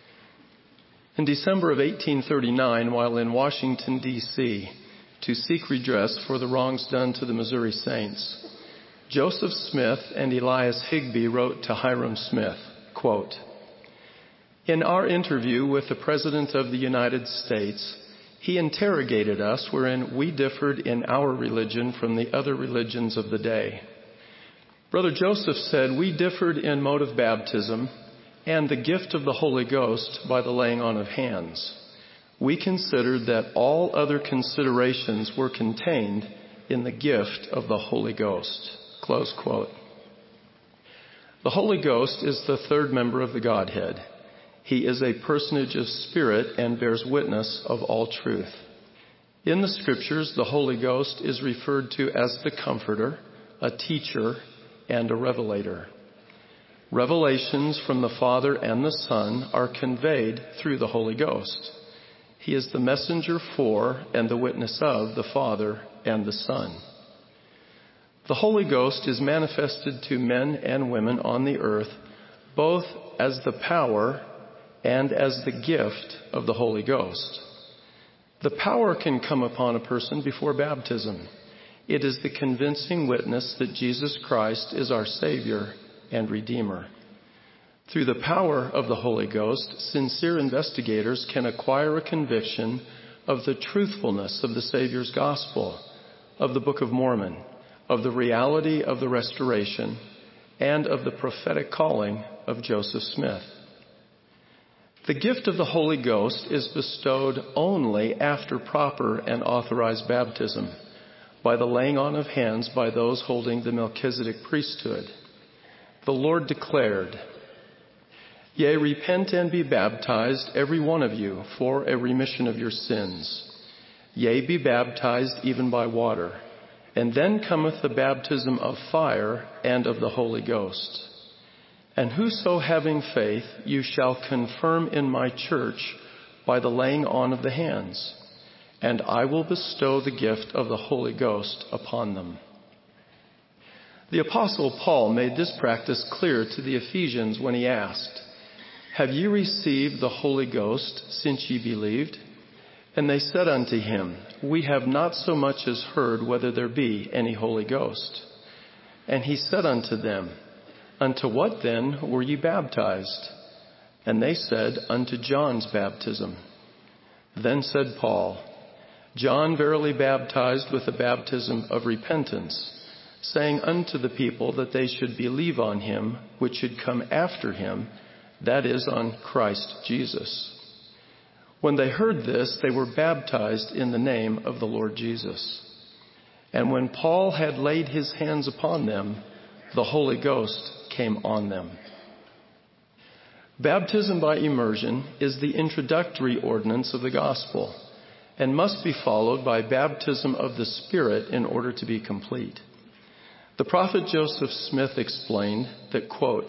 In December of eighteen thirty-nine, while in Washington, D C, to seek redress for the wrongs done to the Missouri Saints, Joseph Smith and Elias Higbee wrote to Hyrum Smith, quote, "In our interview with the President of the United States, he interrogated us wherein we differed in our religion from the other religions of the day. Brother Joseph said we differed in mode of baptism and the gift of the Holy Ghost by the laying on of hands. We considered that all other considerations were contained in the gift of the Holy Ghost." Close quote. The Holy Ghost is the third member of the Godhead. He is a personage of spirit and bears witness of all truth. In the Scriptures, the Holy Ghost is referred to as the Comforter, a teacher, and a revelator. Revelations from the Father and the Son are conveyed through the Holy Ghost. He is the messenger for and the witness of the Father and the Son. The Holy Ghost is manifested to men and women on the earth both as the power and as the gift of the Holy Ghost. The power can come upon a person before baptism. It is the convincing witness that Jesus Christ is our Savior and Redeemer. Through the power of the Holy Ghost, sincere investigators can acquire a conviction of the truthfulness of the Savior's gospel, of the Book of Mormon, of the reality of the restoration, and of the prophetic calling of Joseph Smith. The gift of the Holy Ghost is bestowed only after proper and authorized baptism, by the laying on of hands by those holding the Melchizedek priesthood. The Lord declared, "Yea, repent and be baptized, every one of you, for a remission of your sins. Yea, be baptized even by water. And then cometh the baptism of fire and of the Holy Ghost. And whoso having faith, you shall confirm in my church by the laying on of the hands. And I will bestow the gift of the Holy Ghost upon them." The Apostle Paul made this practice clear to the Ephesians when he asked, Have ye received the Holy Ghost since ye believed? And they said unto him, We have not so much as heard whether there be any Holy Ghost. And he said unto them, Unto what then were ye baptized? And they said, Unto John's baptism. Then said Paul, John verily baptized with the baptism of repentance, saying unto the people that they should believe on him which should come after him, that is, on Christ Jesus. When they heard this, they were baptized in the name of the Lord Jesus. And when Paul had laid his hands upon them, the Holy Ghost came on them. Baptism by immersion is the introductory ordinance of the gospel and must be followed by baptism of the Spirit in order to be complete. The prophet Joseph Smith explained that, quote,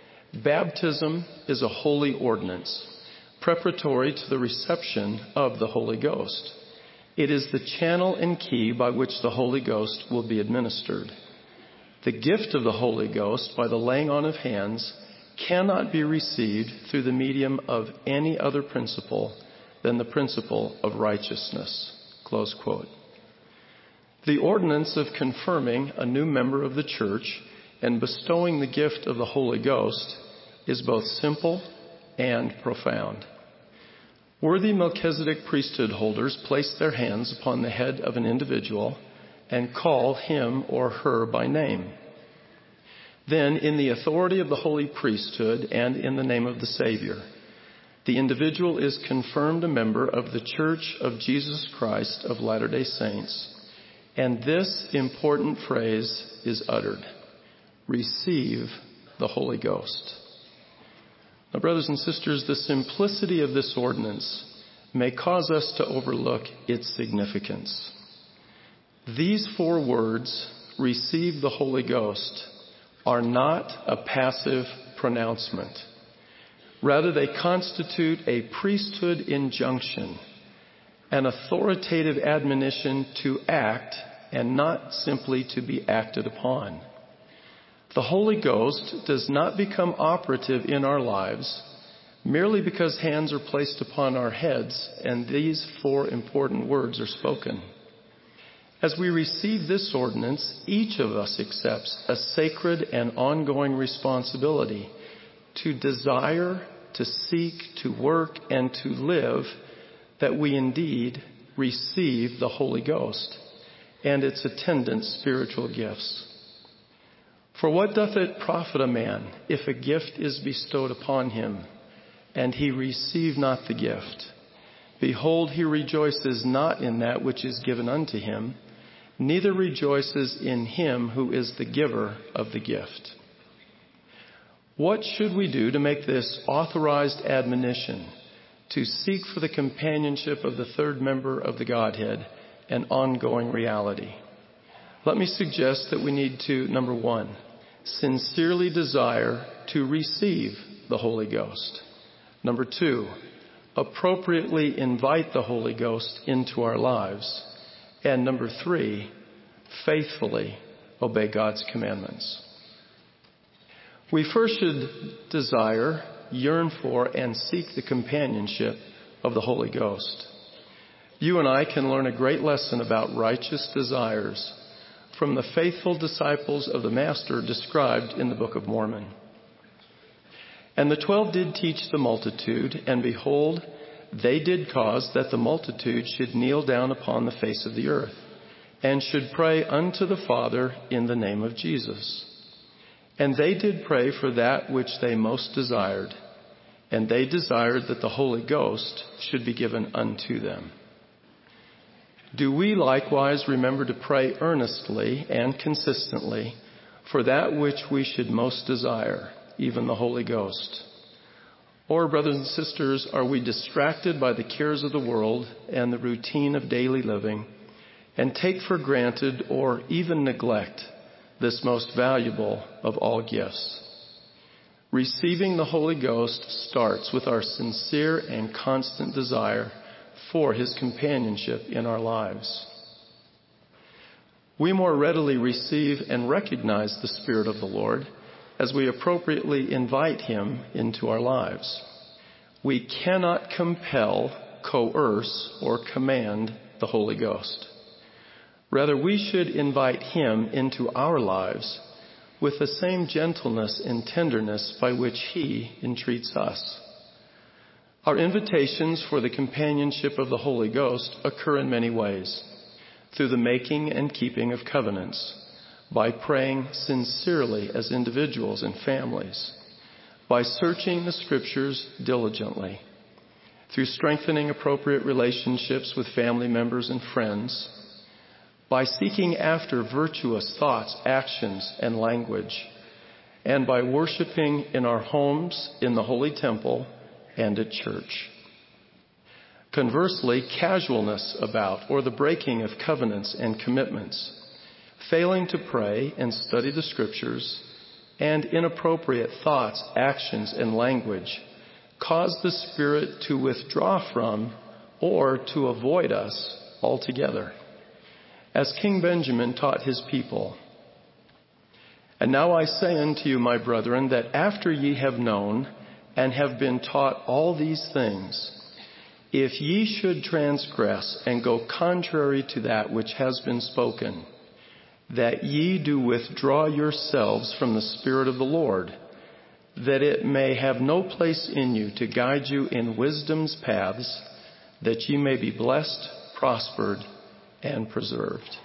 Baptism is a holy ordinance, preparatory to the reception of the Holy Ghost. It is the channel and key by which the Holy Ghost will be administered. The gift of the Holy Ghost by the laying on of hands cannot be received through the medium of any other principle than the principle of righteousness. Close quote. The ordinance of confirming a new member of the church and bestowing the gift of the Holy Ghost is both simple and profound. Worthy Melchizedek priesthood holders place their hands upon the head of an individual and call him or her by name. Then, in the authority of the holy priesthood and in the name of the Savior, the individual is confirmed a member of the Church of Jesus Christ of Latter-day Saints, and this important phrase is uttered: receive the Holy Ghost. Now, brothers and sisters, the simplicity of this ordinance may cause us to overlook its significance. These four words, receive the Holy Ghost, are not a passive pronouncement. Rather, they constitute a priesthood injunction, an authoritative admonition to act and not simply to be acted upon. The Holy Ghost does not become operative in our lives merely because hands are placed upon our heads and these four important words are spoken. As we receive this ordinance, each of us accepts a sacred and ongoing responsibility to desire, to seek, to work, and to live that we indeed receive the Holy Ghost and its attendant spiritual gifts. For what doth it profit a man if a gift is bestowed upon him, and he receive not the gift? Behold, he rejoices not in that which is given unto him, neither rejoices in him who is the giver of the gift. What should we do to make this authorized admonition to seek for the companionship of the third member of the Godhead an ongoing reality? Let me suggest that we need to, number one, sincerely desire to receive the Holy Ghost. Number two, appropriately invite the Holy Ghost into our lives. And number three, faithfully obey God's commandments. We first should desire, yearn for, and seek the companionship of the Holy Ghost. You and I can learn a great lesson about righteous desires from the faithful disciples of the Master described in the Book of Mormon. And the twelve did teach the multitude, and behold, they did cause that the multitude should kneel down upon the face of the earth, and should pray unto the Father in the name of Jesus. And they did pray for that which they most desired, and they desired that the Holy Ghost should be given unto them. Do we likewise remember to pray earnestly and consistently for that which we should most desire, even the Holy Ghost? Or, brothers and sisters, are we distracted by the cares of the world and the routine of daily living and take for granted or even neglect this most valuable of all gifts? Receiving the Holy Ghost starts with our sincere and constant desire for His companionship in our lives. We more readily receive and recognize the Spirit of the Lord as we appropriately invite Him into our lives. We cannot compel, coerce, or command the Holy Ghost. Rather, we should invite Him into our lives with the same gentleness and tenderness by which He entreats us. Our invitations for the companionship of the Holy Ghost occur in many ways: through the making and keeping of covenants, by praying sincerely as individuals and families, by searching the Scriptures diligently, through strengthening appropriate relationships with family members and friends, by seeking after virtuous thoughts, actions, and language, and by worshiping in our homes, in the Holy Temple, and at church. Conversely, casualness about or the breaking of covenants and commitments, failing to pray and study the Scriptures, and inappropriate thoughts, actions, and language cause the Spirit to withdraw from or to avoid us altogether. As King Benjamin taught his people, "And now I say unto you, my brethren, that after ye have known and have been taught all these things, if ye should transgress and go contrary to that which has been spoken, that ye do withdraw yourselves from the Spirit of the Lord, that it may have no place in you to guide you in wisdom's paths, that ye may be blessed, prospered, and preserved."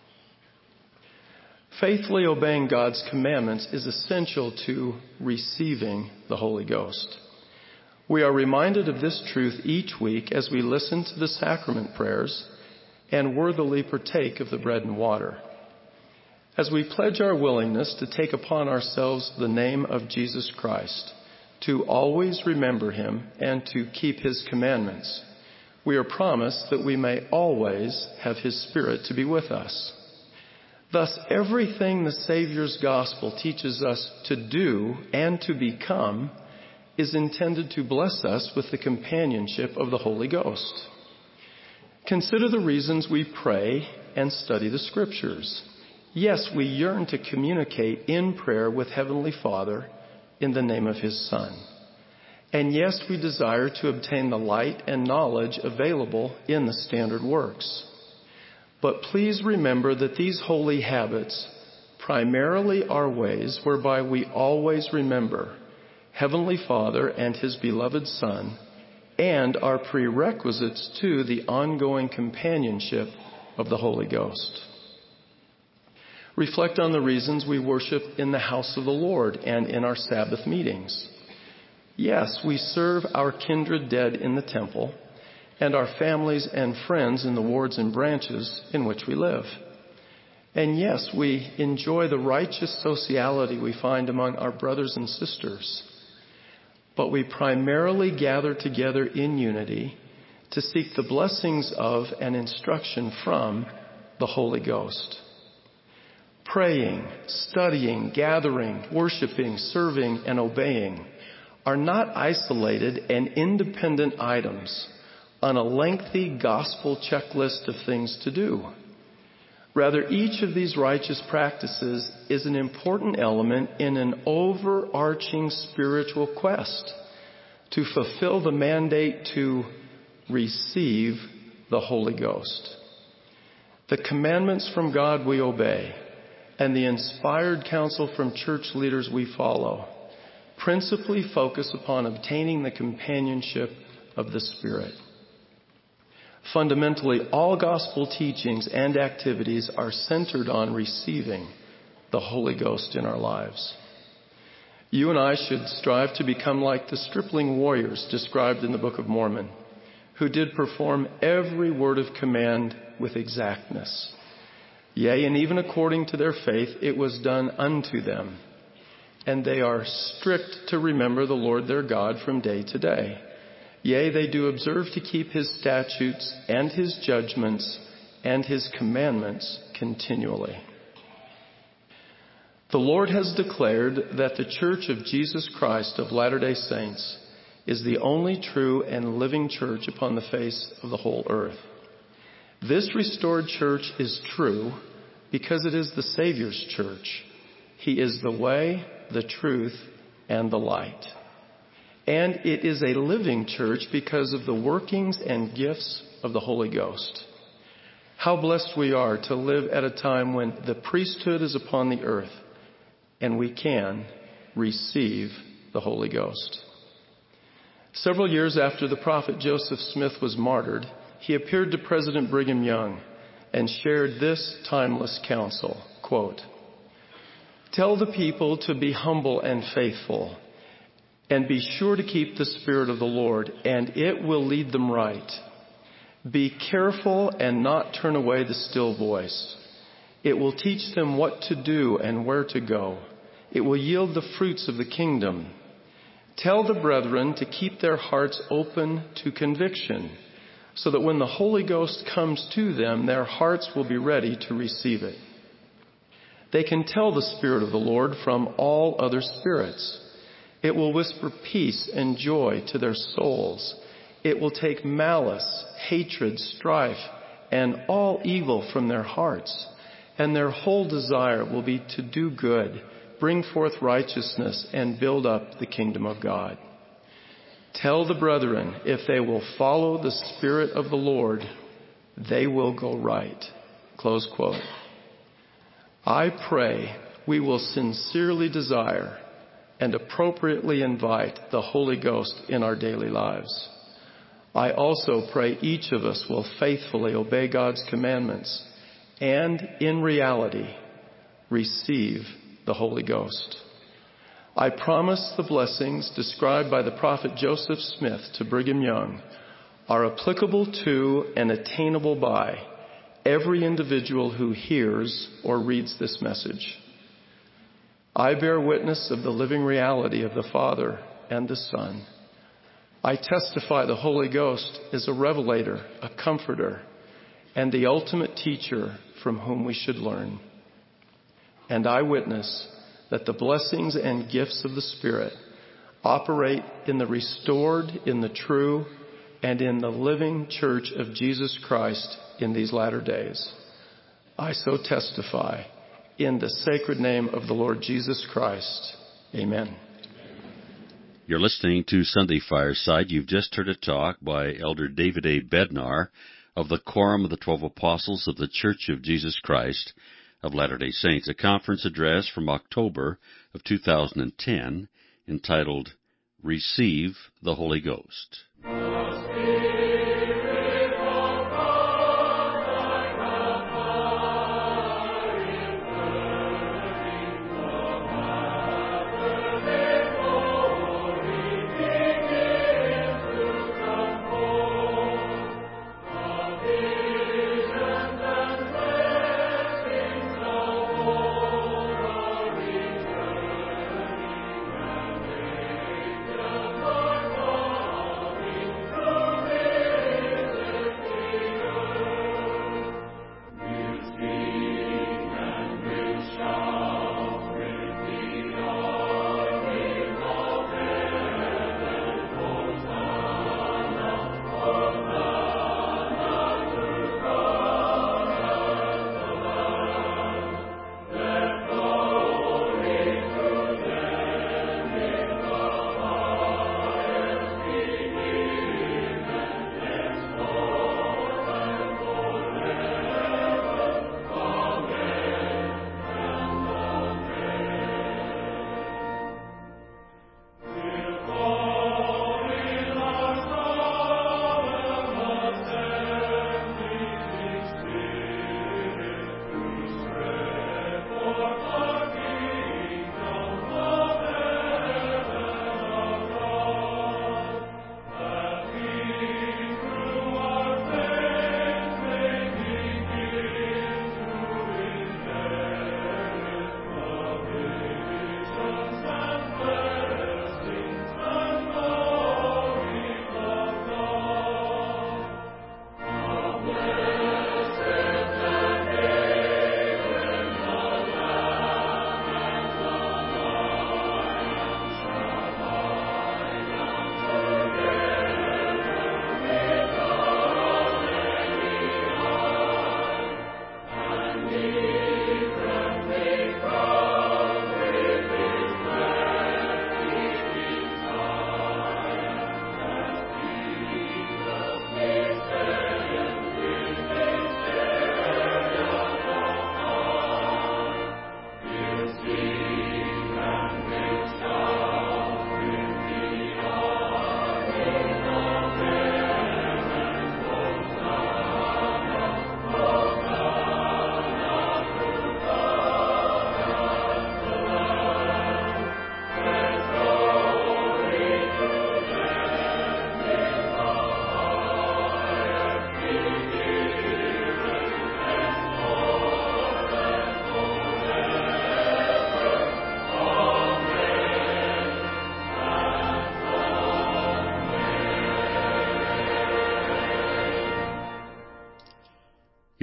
Faithfully obeying God's commandments is essential to receiving the Holy Ghost. We are reminded of this truth each week as we listen to the sacrament prayers and worthily partake of the bread and water. As we pledge our willingness to take upon ourselves the name of Jesus Christ, to always remember Him and to keep His commandments, we are promised that we may always have His Spirit to be with us. Thus, everything the Savior's gospel teaches us to do and to become is intended to bless us with the companionship of the Holy Ghost. Consider the reasons we pray and study the Scriptures. Yes, we yearn to communicate in prayer with Heavenly Father in the name of His Son. And yes, we desire to obtain the light and knowledge available in the standard works. But please remember that these holy habits primarily are ways whereby we always remember Heavenly Father and His beloved Son, and are prerequisites to the ongoing companionship of the Holy Ghost. Reflect on the reasons we worship in the house of the Lord and in our Sabbath meetings. Yes, we serve our kindred dead in the temple and our families and friends in the wards and branches in which we live. And yes, we enjoy the righteous sociality we find among our brothers and sisters. But we primarily gather together in unity to seek the blessings of and instruction from the Holy Ghost. Praying, studying, gathering, worshiping, serving, and obeying are not isolated and independent items on a lengthy gospel checklist of things to do. Rather, each of these righteous practices is an important element in an overarching spiritual quest to fulfill the mandate to receive the Holy Ghost. The commandments from God we obey, and the inspired counsel from church leaders we follow principally focus upon obtaining the companionship of the Spirit. Fundamentally, all gospel teachings and activities are centered on receiving the Holy Ghost in our lives. You and I should strive to become like the stripling warriors described in the Book of Mormon, who did perform every word of command with exactness. Yea, and even according to their faith, it was done unto them. And they are strict to remember the Lord their God from day to day. Yea, they do observe to keep His statutes and His judgments and His commandments continually. The Lord has declared that the Church of Jesus Christ of Latter-day Saints is the only true and living church upon the face of the whole earth. This restored church is true because it is the Savior's church. He is the way, the truth, and the light. And it is a living church because of the workings and gifts of the Holy Ghost. How blessed we are to live at a time when the priesthood is upon the earth and we can receive the Holy Ghost. Several years after the prophet Joseph Smith was martyred, he appeared to President Brigham Young and shared this timeless counsel, quote, "Tell the people to be humble and faithful, and be sure to keep the Spirit of the Lord, and it will lead them right. Be careful and not turn away the still voice. It will teach them what to do and where to go. It will yield the fruits of the kingdom. Tell the brethren to keep their hearts open to conviction, so that when the Holy Ghost comes to them, their hearts will be ready to receive it. They can tell the Spirit of the Lord from all other spirits. It will whisper peace and joy to their souls. It will take malice, hatred, strife, and all evil from their hearts, and their whole desire will be to do good, bring forth righteousness, and build up the kingdom of God. Tell the brethren, if they will follow the Spirit of the Lord, they will go right." Close quote. I pray we will sincerely desire and appropriately invite the Holy Ghost in our daily lives. I also pray each of us will faithfully obey God's commandments and, in reality, receive the Holy Ghost. I promise the blessings described by the prophet Joseph Smith to Brigham Young are applicable to and attainable by every individual who hears or reads this message. I bear witness of the living reality of the Father and the Son. I testify the Holy Ghost is a revelator, a comforter, and the ultimate teacher from whom we should learn. And I witness that the blessings and gifts of the Spirit operate in the restored, in the true, and in the living church of Jesus Christ in these latter days. I so testify in the sacred name of the Lord Jesus Christ. Amen. You're listening to Sunday Fireside. You've just heard a talk by Elder David A. Bednar of the Quorum of the Twelve Apostles of the Church of Jesus Christ of Latter-day Saints, a conference address from October of two thousand ten entitled, Receive the Holy Ghost.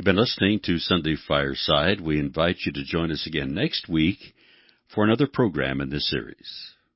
You've been listening to Sunday Fireside. We invite you to join us again next week for another program in this series.